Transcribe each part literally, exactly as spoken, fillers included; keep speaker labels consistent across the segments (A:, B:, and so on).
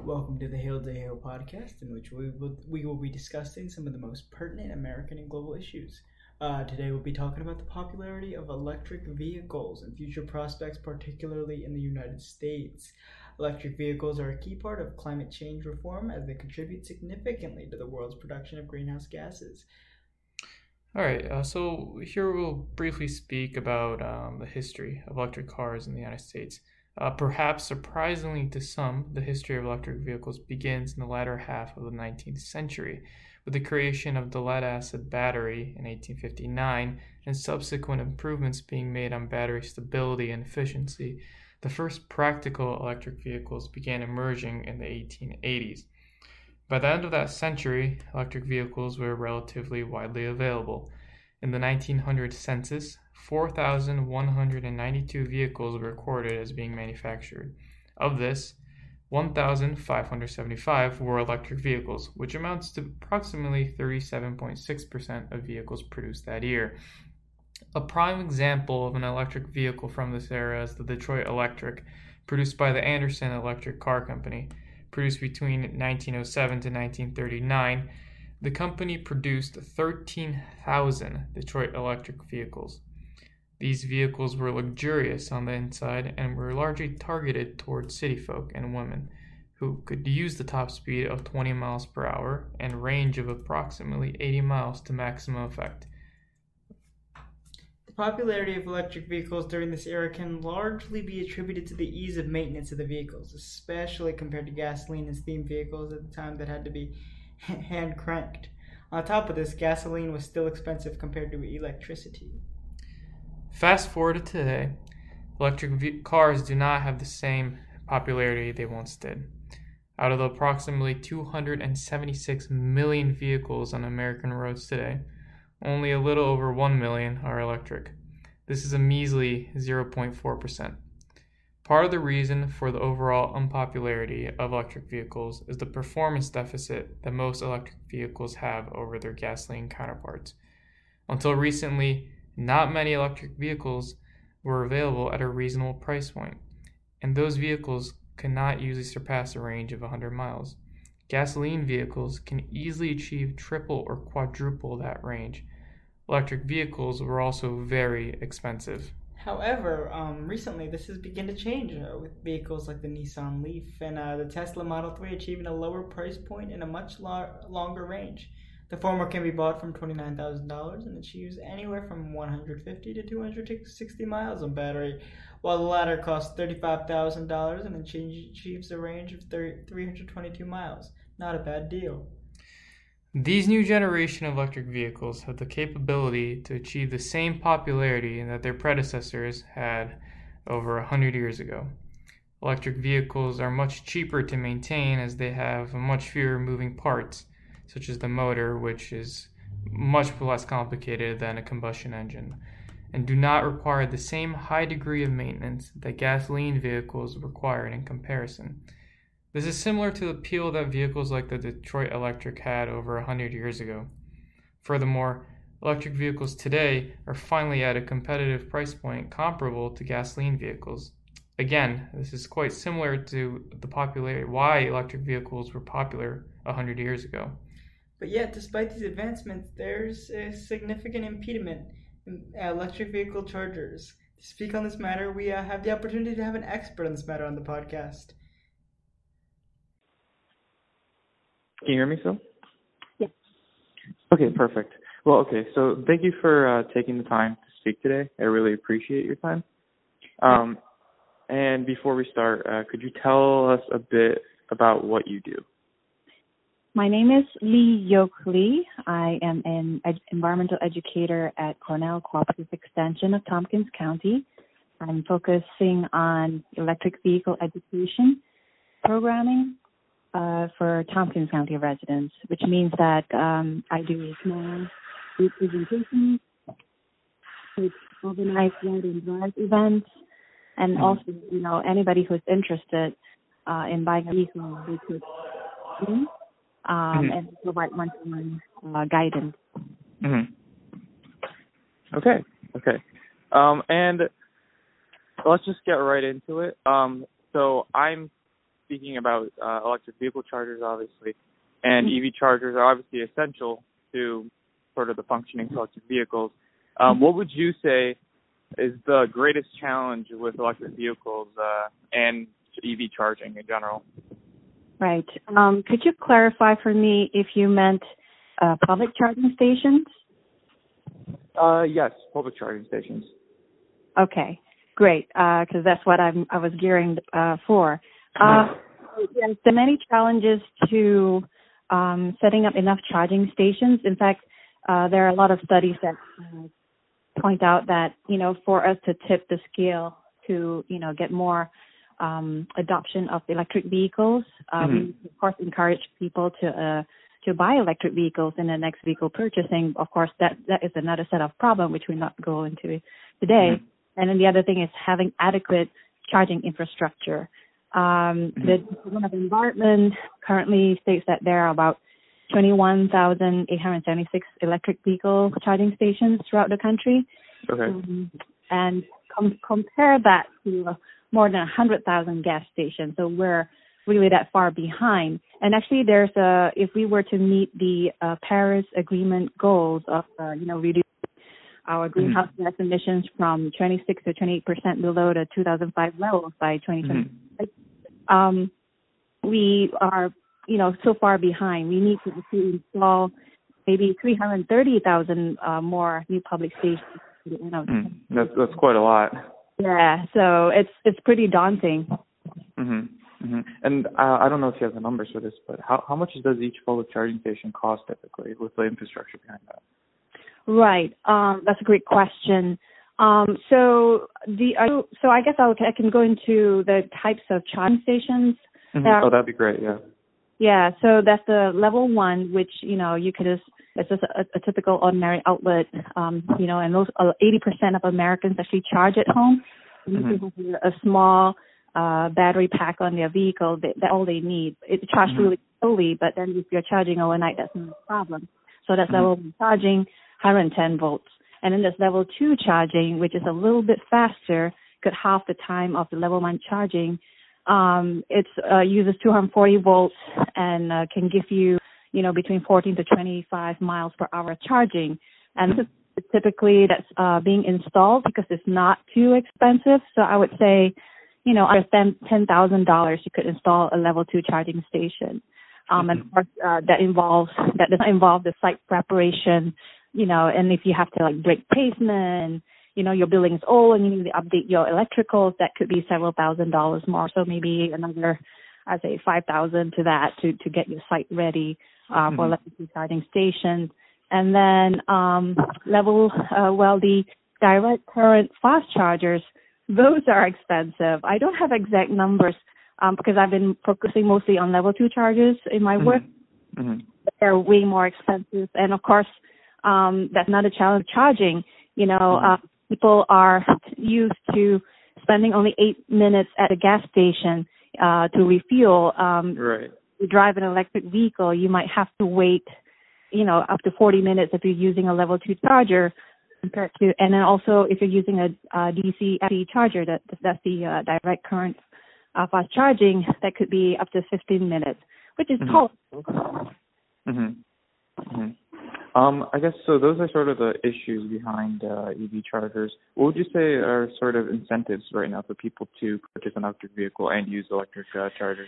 A: Welcome to the Hail Day Hail podcast, in which we will, we will be discussing some of the most pertinent American and global issues. Uh, today we'll be talking about the popularity of electric vehicles and future prospects, particularly in the United States. Electric vehicles are a key part of climate change reform as they contribute significantly to the world's production of greenhouse gases.
B: All right, uh, so here we'll briefly speak about um, the history of electric cars in the United States. Uh, perhaps surprisingly to some, the history of electric vehicles begins in the latter half of the nineteenth century, with the creation of the lead-acid battery in eighteen fifty-nine and subsequent improvements being made on battery stability and efficiency. The first practical electric vehicles began emerging in the eighteen eighties. By the end of that century, electric vehicles were relatively widely available. In the nineteen hundred census, four thousand one hundred ninety-two vehicles were recorded as being manufactured. Of this, one thousand five hundred seventy-five were electric vehicles, which amounts to approximately thirty-seven point six percent of vehicles produced that year. A prime example of an electric vehicle from this era is the Detroit Electric, produced by the Anderson Electric Car Company. Produced between nineteen oh seven to nineteen thirty-nine, the company produced thirteen thousand Detroit Electric vehicles. These vehicles were luxurious on the inside and were largely targeted towards city folk and women who could use the top speed of twenty miles per hour and range of approximately eighty miles to maximum effect.
A: The popularity of electric vehicles during this era can largely be attributed to the ease of maintenance of the vehicles, especially compared to gasoline and steam vehicles at the time that had to be hand cranked. On top of this, gasoline was still expensive compared to electricity.
B: Fast forward to today, electric ve- cars do not have the same popularity they once did. Out of the approximately two hundred seventy-six million vehicles on American roads today, only a little over one million are electric. This is a measly zero point four percent. Part of the reason for the overall unpopularity of electric vehicles is the performance deficit that most electric vehicles have over their gasoline counterparts. Until recently, not many electric vehicles were available at a reasonable price point, and those vehicles could not usually surpass a range of one hundred miles. Gasoline vehicles can easily achieve triple or quadruple that range. Electric vehicles were also very expensive.
A: However, um, recently this has begun to change uh, with vehicles like the Nissan Leaf and uh, the Tesla Model three achieving a lower price point and a much lo- longer range. The former can be bought from twenty-nine thousand dollars and achieves anywhere from one hundred fifty to two hundred sixty miles on battery, while the latter costs thirty-five thousand dollars and achieves a range of three hundred twenty-two miles. Not a bad deal.
B: These new generation of electric vehicles have the capability to achieve the same popularity that their predecessors had over one hundred years ago. Electric vehicles are much cheaper to maintain as they have much fewer moving parts, such as the motor, which is much less complicated than a combustion engine, and do not require the same high degree of maintenance that gasoline vehicles required in comparison. This is similar to the appeal that vehicles like the Detroit Electric had over one hundred years ago. Furthermore, electric vehicles today are finally at a competitive price point comparable to gasoline vehicles. Again, this is quite similar to the popularity why electric vehicles were popular one hundred years ago.
A: But yet, despite these advancements, there's a significant impediment in electric vehicle chargers. To speak on this matter, we uh, have the opportunity to have an expert on this matter on the podcast.
C: Can you hear me still?
D: Yes.
C: Okay, perfect. Well, okay, so thank you for uh, taking the time to speak today. I really appreciate your time. Um, and before we start, uh, could you tell us a bit about what you do?
D: My name is Lee Yok Lee. I am an ed- environmental educator at Cornell Cooperative Extension of Tompkins County. I'm focusing on electric vehicle education programming uh, for Tompkins County residents, which means that um, I do small group presentations, organize ride and drive events, and
C: Mm-hmm.
D: also, you know, anybody who's interested uh, in buying a vehicle, they could um,
C: Mm-hmm.
D: and provide one-to-one uh, guidance.
C: Mm-hmm. Okay, okay. Um, and let's just get right into it. Um, so I'm speaking about uh, electric vehicle chargers, obviously, and E V chargers are obviously essential to sort of the functioning of electric vehicles. Um, what would you say is the greatest challenge with electric vehicles uh, and E V charging in general?
D: Right. Um, could you clarify for me if you meant uh, public charging stations?
C: Uh, yes, public charging stations.
D: Okay, great, because uh, that's what I'm, I was gearing uh, for. Uh, yes, there are many challenges to um, setting up enough charging stations. In fact, uh, there are a lot of studies that uh, point out that, you know, for us to tip the scale to, you know, get more um, adoption of electric vehicles, uh, mm-hmm. we, of course, encourage people to uh, to buy electric vehicles in the next vehicle purchasing. Of course, that, that is another set of problem, which we're not going into today. Mm-hmm. And then the other thing is having adequate charging infrastructure. Um, mm-hmm. The Department of Environment currently states that there are about twenty-one thousand eight hundred seventy-six electric vehicle charging stations throughout the country.
C: Okay.
D: Um, and com- compare that to uh, more than one hundred thousand gas stations. So we're really that far behind. And actually, there's a, if we were to meet the uh, Paris Agreement goals of, uh, you know, reducing our greenhouse mm-hmm. gas emissions from twenty-six to twenty-eight percent below the two thousand five levels by twenty twenty, mm-hmm. um, we are, you know, so far behind. We need to, to install maybe three hundred thirty thousand uh, more new public stations. You know.
C: mm, that's that's quite a lot.
D: Yeah, so it's it's pretty daunting.
C: Mm-hmm. Mm-hmm. And uh, I don't know if you have the numbers for this, but how how much does each public charging station cost typically with the infrastructure behind that?
D: Right. Um, that's a great question. Um, so the uh, so I guess I'll, I can go into the types of charging stations.
C: Mm-hmm.
D: That are,
C: oh, that'd be great. Yeah.
D: Yeah. So that's the level one, which you know you could just it's just a, a typical ordinary outlet. Um, you know, and those uh, eighty percent of Americans actually charge at home. Mm-hmm. A small uh, battery pack on their vehicle. They, that's all they need. It charges mm-hmm. really slowly, but then if you're charging overnight, that's not a problem. So that's mm-hmm. level one charging, one hundred ten volts. And then there's level two charging, which is a little bit faster, could half the time of the level one charging. Um, it uh, uses two hundred forty volts and uh, can give you, you know, between fourteen to twenty-five miles per hour charging. And this is typically that's uh, being installed because it's not too expensive. So I would say, you know, under ten thousand dollars, you could install a level two charging station. Um, and of course, uh, that involves, that doesn't involve the site preparation, you know, and if you have to like break pavement, you know, your building is old and you need to update your electricals, that could be several thousand dollars more. So maybe another, I'd say five thousand to that to, to get your site ready, uh, mm-hmm. for electric charging stations. And then, um, level, uh, well, the direct current fast chargers, those are expensive. I don't have exact numbers, um, because I've been focusing mostly on level two chargers in my mm-hmm. work. Mm-hmm. They're way more expensive. And of course, um, that's not a challenge charging. You know, mm-hmm. uh, people are used to spending only eight minutes at a gas station, uh, to refuel. Um,
C: right.
D: You drive an electric vehicle, you might have to wait, you know, up to forty minutes if you're using a level two charger compared to, and then also if you're using a, a D C charger, that that's the uh, direct current uh, fast charging, that could be up to fifteen minutes, which is
C: mm-hmm.
D: total.
C: Mm-hmm. Mm-hmm. Um, I guess so. Those are sort of the issues behind uh, E V chargers. What would you say are sort of incentives right now for people to purchase an electric vehicle and use electric uh, chargers?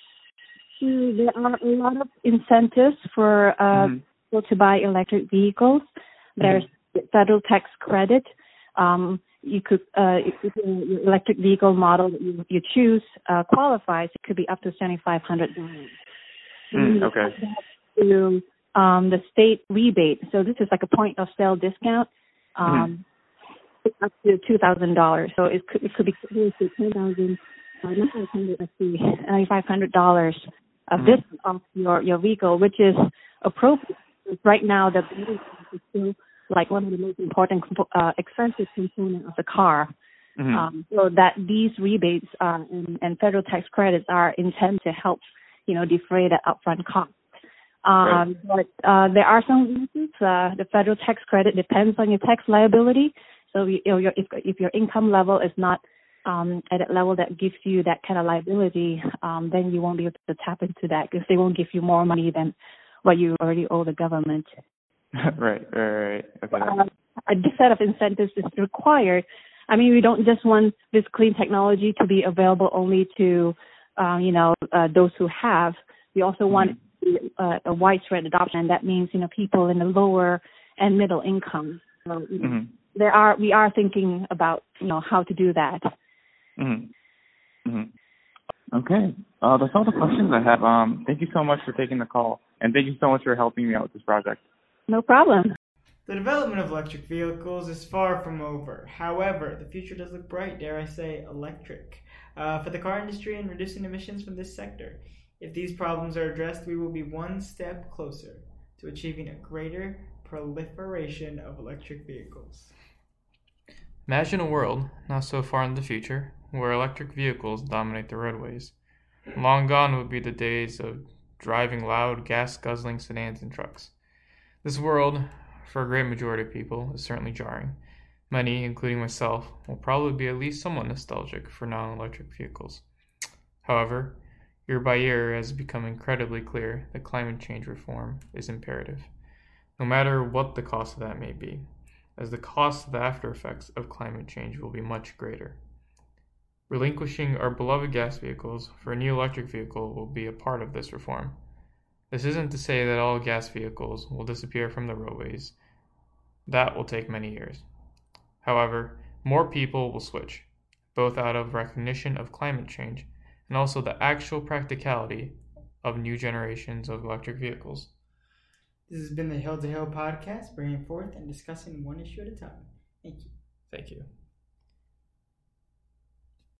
D: Mm, there are a lot of incentives for uh, mm-hmm. people to buy electric vehicles. There's mm-hmm. federal tax credit. Um, you could, uh, if your electric vehicle model that you, you choose uh, qualifies, it could be up to seven thousand five hundred dollars.
C: Mm, okay.
D: To um, the state rebate. So this is like a point of sale discount, um, mm-hmm. up to two thousand dollars. So it could it could be ten thousand, uh, not five hundred, let's see, five hundred dollars of this mm-hmm. off your your vehicle, which is appropriate. Right now, the vehicle is still like one of the most important, uh, expensive component of the car. Mm-hmm. Um, so that these rebates uh, and, and federal tax credits are intended to help, you know, defray that upfront cost. Um, right. But uh, there are some reasons. Uh, the federal tax credit depends on your tax liability. So you, you know, your, if, if your income level is not um, at a level that gives you that kind of liability, um, then you won't be able to tap into that because they won't give you more money than what you already owe the government.
C: right, right, right. Okay.
D: Uh, this set of incentives is required. I mean, we don't just want this clean technology to be available only to, um, you know, uh, those who have. We also want uh, a widespread adoption. That means, you know, people in the lower and middle income. So,
C: mm-hmm.
D: there are we are thinking about, you know, how to do that.
C: Mm-hmm. Mm-hmm. Okay. Uh, that's all the questions I have. Um, thank you so much for taking the call, and thank you so much for helping me out with this project.
D: No problem.
A: The development of electric vehicles is far from over. However, the future does look bright, dare I say, electric, uh, for the car industry and reducing emissions from this sector. If these problems are addressed, we will be one step closer to achieving a greater proliferation of electric vehicles.
B: Imagine a world, not so far in the future, where electric vehicles dominate the roadways. Long gone would be the days of driving loud, gas-guzzling sedans and trucks. This world, for a great majority of people, is certainly jarring. Many, including myself, will probably be at least somewhat nostalgic for non-electric vehicles. However, year by year it has become incredibly clear that climate change reform is imperative, no matter what the cost of that may be, as the cost of the after effects of climate change will be much greater. Relinquishing our beloved gas vehicles for a new electric vehicle will be a part of this reform. This isn't to say that all gas vehicles will disappear from the roadways. That will take many years. However, more people will switch, both out of recognition of climate change and also the actual practicality of new generations of electric vehicles.
A: This has been the Hill to Hill podcast, bringing forth and discussing one issue at a time. Thank you.
B: Thank you.